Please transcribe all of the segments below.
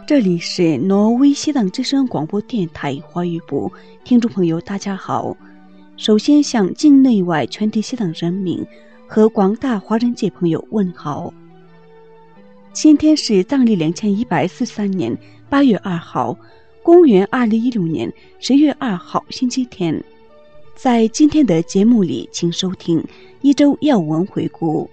这里是挪威西藏之声广播电台华语部，听众朋友大家好。首先向境内外全体西藏人民和广大华人界朋友问好。今天是藏历2143年8月2号，公元2016年10月2号星期天。在今天的节目里，请收听一周要闻回顾。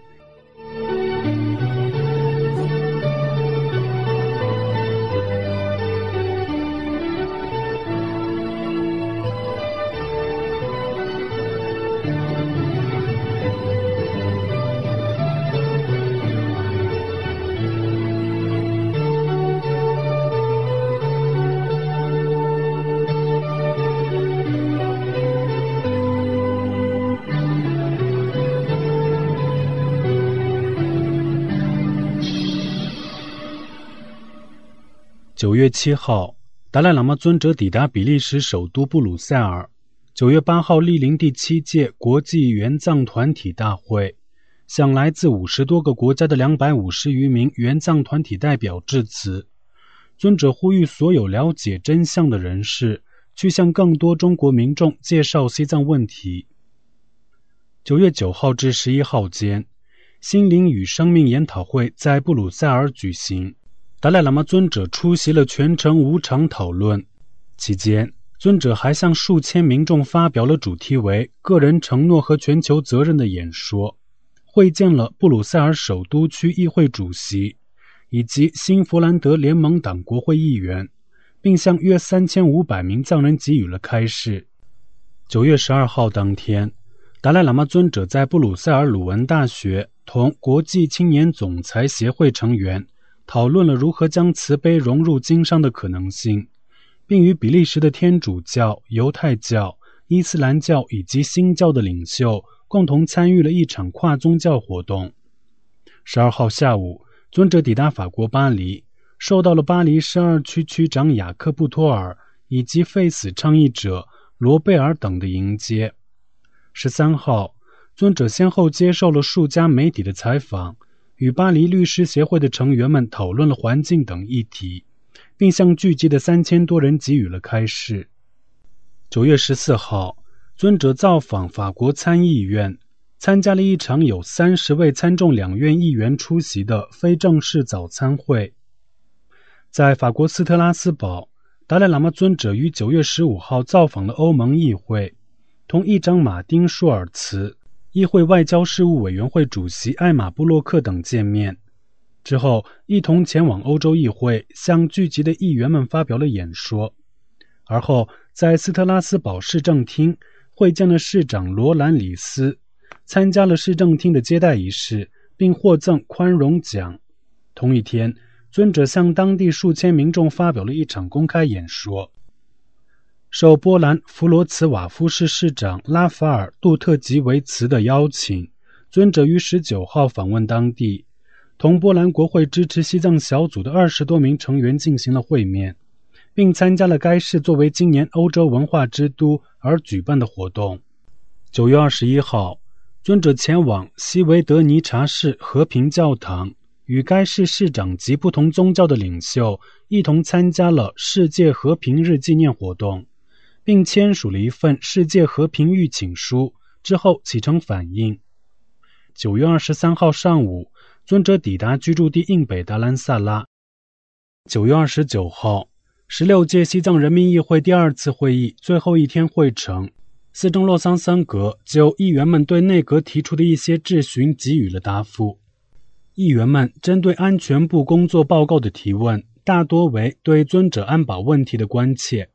9月7号，达赖喇嘛尊者抵达比利时首都布鲁塞尔。9月8号，莅临第7届国际援藏团体大会，向来自50多个国家的250余名援藏团体代表致辞。尊者呼吁所有了解真相的人士去向更多中国民众介绍西藏问题。9月9号至11号间，心灵与生命研讨会在布鲁塞尔举行。达赖喇嘛尊者出席了全程5场讨论，期间尊者还向数千民众发表了主题为个人承诺和全球责任的演说，会见了布鲁塞尔首都区议会主席以及新弗兰德联盟党国会议员，并向约3500名藏人给予了开示。9月12号当天，达赖喇嘛尊者在布鲁塞尔鲁文大学同国际青年总裁协会成员讨论了如何将慈悲融入经商的可能性，并与比利时的天主教、犹太教、伊斯兰教以及新教的领袖共同参与了一场跨宗教活动。12号下午，尊者抵达法国巴黎，受到了巴黎12区区长雅克布托尔以及废死倡议者罗贝尔等的迎接。13号，尊者先后接受了数家媒体的采访，与巴黎律师协会的成员们讨论了环境等议题，并向聚集的3000多人给予了开示。9月14号，尊者造访法国参议院，参加了一场有30位参众两院议员出席的非正式早餐会。在法国斯特拉斯堡，达赖喇嘛尊者于9月15号造访了欧盟议会，同议长马丁·舒尔茨、议会外交事务委员会主席艾玛·布洛克等见面，之后一同前往欧洲议会，向聚集的议员们发表了演说。而后在斯特拉斯堡市政厅会见了市长罗兰·里斯，参加了市政厅的接待仪式，并获赠宽容奖。同一天，尊者向当地数千民众发表了一场公开演说。受波兰弗罗茨瓦夫市市长拉法尔·杜特吉维茨的邀请，尊者于19号访问当地，同波兰国会支持西藏小组的20多名成员进行了会面，并参加了该市作为今年欧洲文化之都而举办的活动。9月21号，尊者前往西维德尼察市和平教堂，与该市市长及不同宗教的领袖一同参加了世界和平日纪念活动，并签署了一份世界和平预请书，之后启程返印。9月23号上午，尊者抵达居住地印北达兰萨拉。9月29号，16届西藏人民议会第2次会议最后一天会程，司政洛桑桑格就议员们对内阁提出的一些质询给予了答复。议员们针对安全部工作报告的提问，大多为对尊者安保问题的关切。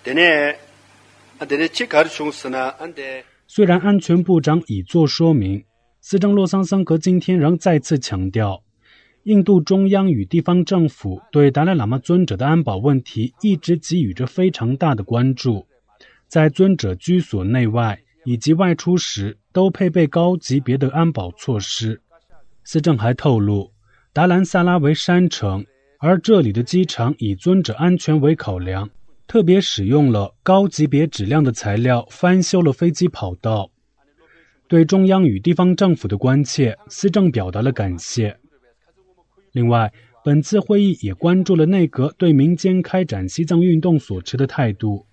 虽然安全部长已作说明，司政洛桑桑格今天仍再次强调，印度中央与地方政府对达赖喇嘛尊者的安保问题一直给予着非常大的关注，在尊者居所内外以及外出时都配备高级别的安保措施。司政还透露，达兰萨拉为山城，而这里的机场以尊者安全为考量，特别使用了高级别质量的材料翻修了飞机跑道。对中央与地方政府的关切，司政表达了感谢。另外， 本次会议也关注了内阁对民间开展西藏运动所持的态度。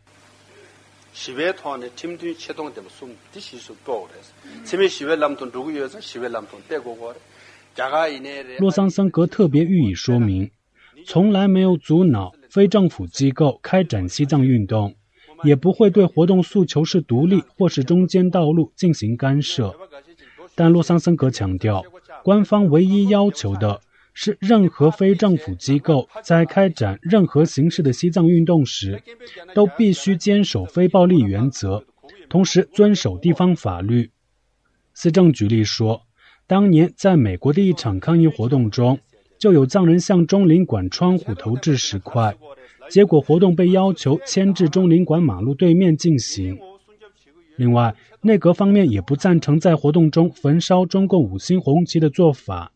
洛桑森格特别予以说明，从来没有阻挠非政府机构开展西藏运动，也不会对活动诉求是独立或是中间道路进行干涉。但洛桑森格强调，官方唯一要求的是任何非政府机构在开展任何形式的西藏运动时，都必须坚守非暴力原则，同时遵守地方法律。司政举例说，当年在美国的一场抗议活动中，就有藏人向中领馆窗户投掷石块，结果活动被要求迁至中领馆马路对面进行。另外，内阁方面也不赞成在活动中焚烧中共5星红旗的做法。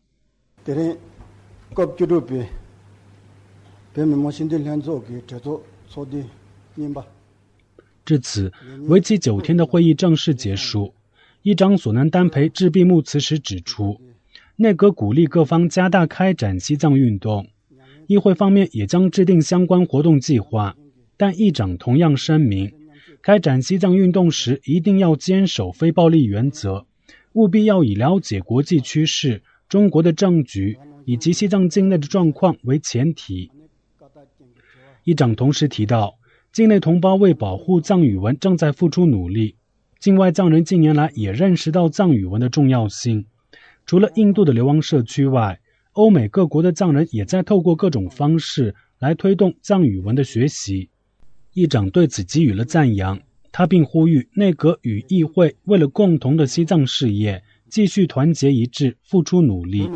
至此，为期9天的会议正式结束。议长索南丹培致闭幕词时指出，内阁鼓励各方加大开展西藏运动，议会方面也将制定相关活动计划，但议长同样声明，开展西藏运动时一定要坚守非暴力原则，务必要以了解国际趋势、中国的政局以及西藏境内的状况为前提。议长同时提到，境内同胞为保护藏语文正在付出努力，境外藏人近年来也认识到藏语文的重要性。除了印度的流亡社区外，欧美各国的藏人也在透过各种方式来推动藏语文的学习。议长对此给予了赞扬，他并呼吁内阁与议会为了共同的西藏事业继续团结一致，付出努力。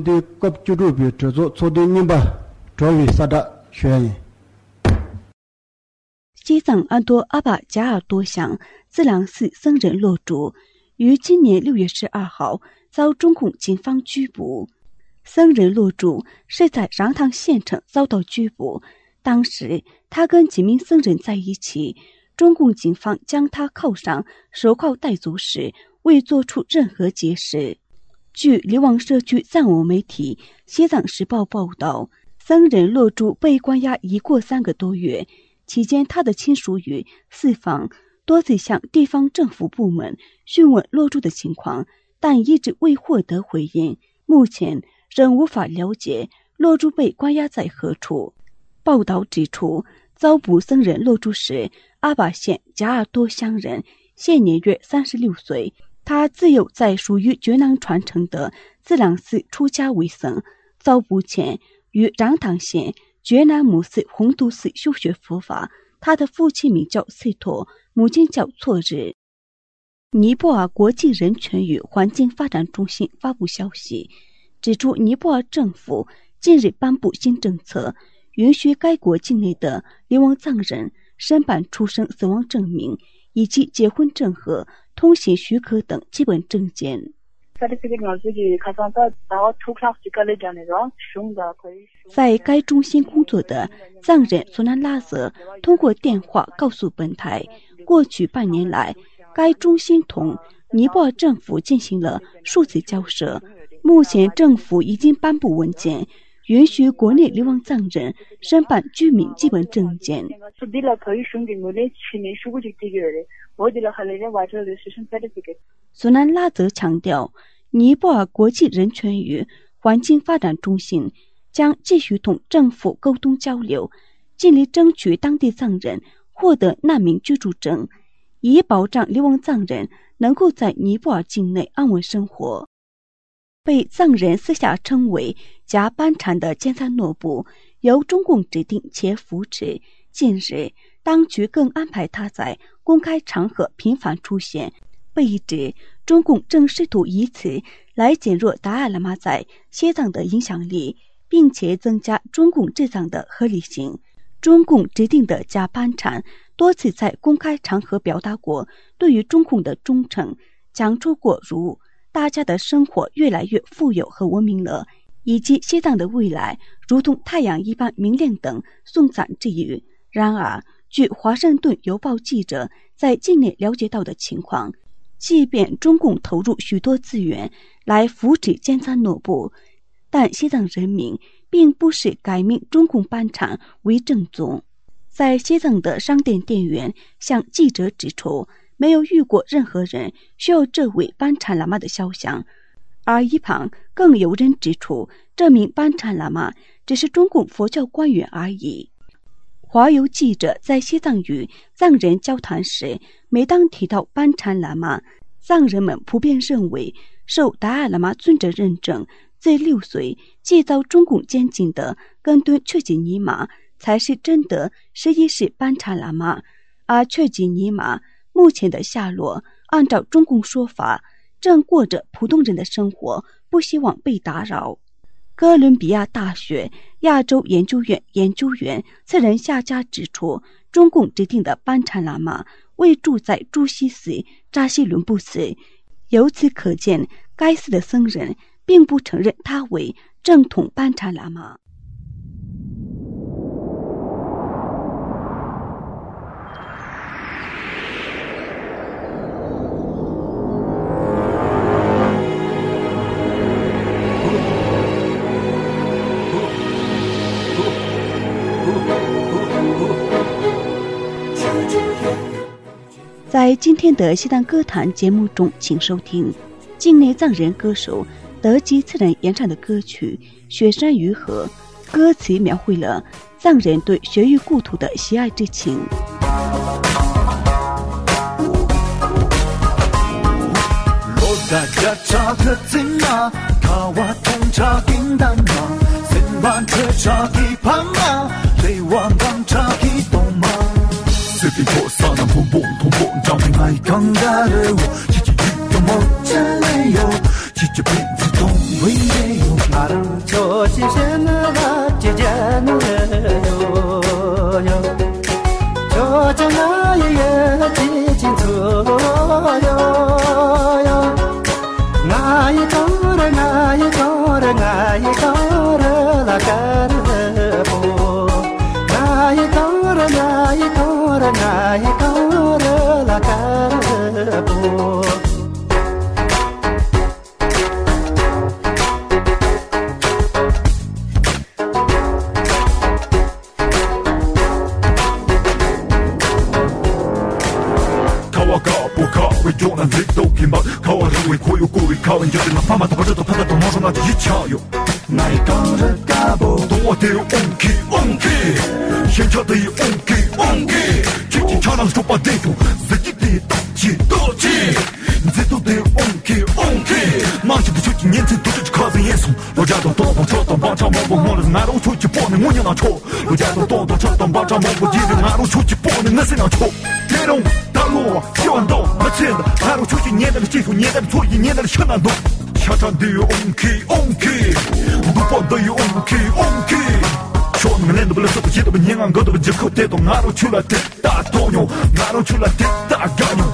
西藏安多阿巴加尔多乡自朗寺僧人洛珠于今年6月12号遭中共警方拘捕。僧人洛珠是在穰塘县城遭到拘捕，当时他跟几名僧人在一起，中共警方将他铐上手铐带走时未做出任何解释。据流亡社区藏文媒体《西藏时报》报道，僧人洛珠被关押已过3个多月，期间他的亲属与四方多次向地方政府部门询问洛珠的情况，但一直未获得回应，目前仍无法了解洛珠被关押在何处。报道指出，遭捕僧人洛珠是阿坝县加尔多乡人，现年约36岁。他自幼在属于觉囊传承的自朗寺出家为僧，遭捕前于穰塘县觉囊母寺洪都寺修学佛法。他的父亲名叫塞托，母亲叫错日。尼泊尔国际人权与环境发展中心发布消息，指出尼泊尔政府近日颁布新政策，允许该国境内的流亡藏人申办出生死亡证明以及结婚证和通行许可等基本证件。在该中心工作的藏人索南拉泽通过电话告诉本台，过去半年来，该中心同尼泊尔政府进行了数次交涉，目前政府已经颁布文件，允许国内流亡藏人申办居民基本证件。索南拉泽强调，尼泊尔国际人权与环境发展中心将继续同政府沟通交流，尽力争取当地藏人获得难民居住证，以保障流亡藏人能够在尼泊尔境内安稳生活。被藏人私下称为假班禅的坚赞诺布由中共指定且扶持，近日当局更安排他在公开场合频繁出现，被指中共正试图以此来减弱达赖喇嘛在西藏的影响力，并且增加中共治藏的合理性。中共指定的假班禅多次在公开场合表达过对于中共的忠诚，讲出过如大家的生活越来越富有和文明了，以及西藏的未来如同太阳一般明亮等颂赞之语。然而，据华盛顿邮报记者在境内了解到的情况，即便中共投入许多资源来扶持坚赞诺布，但西藏人民并不是改名中共班禅为正宗。在西藏的商店店员向记者指出，没有遇过任何人需要这位班禅喇嘛的肖像，而一旁更有人指出，这名班禅喇嘛只是中共佛教官员而已。华邮记者在西藏与藏人交谈时，每当提到班禅喇嘛，藏人们普遍认为受达赖喇嘛尊者认证，自6岁即遭中共监禁的跟敦确吉尼玛才是真的11世班禅喇嘛，而确吉尼玛目前的下落，按照中共说法，正过着普通人的生活，不希望被打扰。哥伦比亚大学亚洲研究院研究员次仁夏加指出，中共指定的班禅喇嘛位住在朱西寺扎西伦布寺，由此可见，该寺的僧人并不承认他为正统班禅喇嘛。在今天的西藏歌坛节目中，请收听境内藏人歌手德吉次仁演唱的歌曲《雪山与河》，歌词描绘了藏人对雪域故土的喜爱之情。 随便扩散那砰砰砰砰，张平爱刚大的我，姐姐遇到某真没有，姐姐变自动为没有。那路做些什么吧，姐姐那有有，做着那也也记清楚有有，那一头的那一头的那一头的那个不，那一头的那一头。那一头的那个不，靠我高不靠为就难谁都偏把靠我认为会有故意靠人家的那爸妈都把这都拍到头毛上那就一枪有，那一刚人嘎不，懂我的 OK， 现场的 OK。常常说把这种自己的道歉，这都得 OK， 马上的手机年轻都是靠着严肃，老家都动动车动帮场毛不忙了，俺都出去报名我娘那车，老家都动动车动帮场毛不记得，俺都出去报名我谁那车，这种大路希望到没钱的，俺都出去年代的技术，年代的错意，年代的全难懂，下场的 OK， 不放的 OK。说你们连都不能说不记得不年俺哥都不接口带动俺都去了的大头牛，俺都去了的大干牛。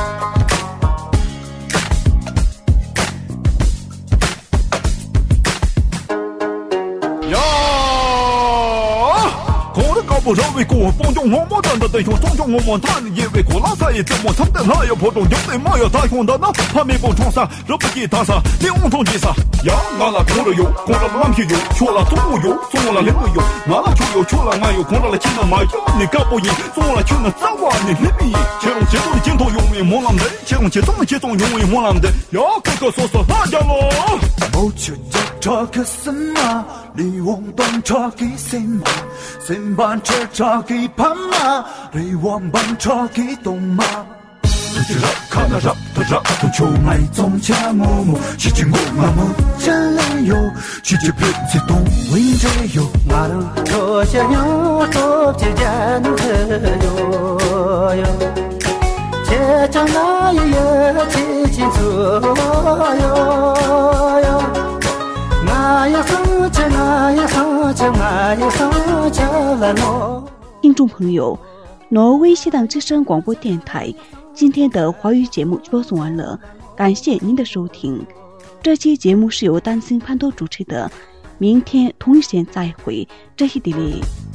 不认为过帮助我们真的对象，尊重我们谈的因为过老三也怎么成的那要破中就对嘛要太空的那还没帮床上这不给他啥你用同几啥呀俺那空了有空了蓝皮有缺了动物有做了人有俺那就有缺了俺有空了技能嘛有你搞不赢做了就能早晚你利弊切中切中的镜头永远莫浪的切中切中的切中永远莫浪的呀哥哥说说大家喽某去这个什么你往东这个什么sem ban che cha ki pama ri wan ban cha ki dong ma tu rap kana rap tu chu mai zong cha mo mo chi chi mo ma mo chen le yo chi chi pin si dong win je yo ma ru cho xia yo to che jan yo yo che cha na ye ye chi chi zu yo yo na ya su che na ya su che na ya su che la no。 听众朋友，挪威西藏之声广播电台今天的华语节目播送完了，感谢您的收听。这期节目是由丹森潘多主持的，明天同一时间再会，这是地理。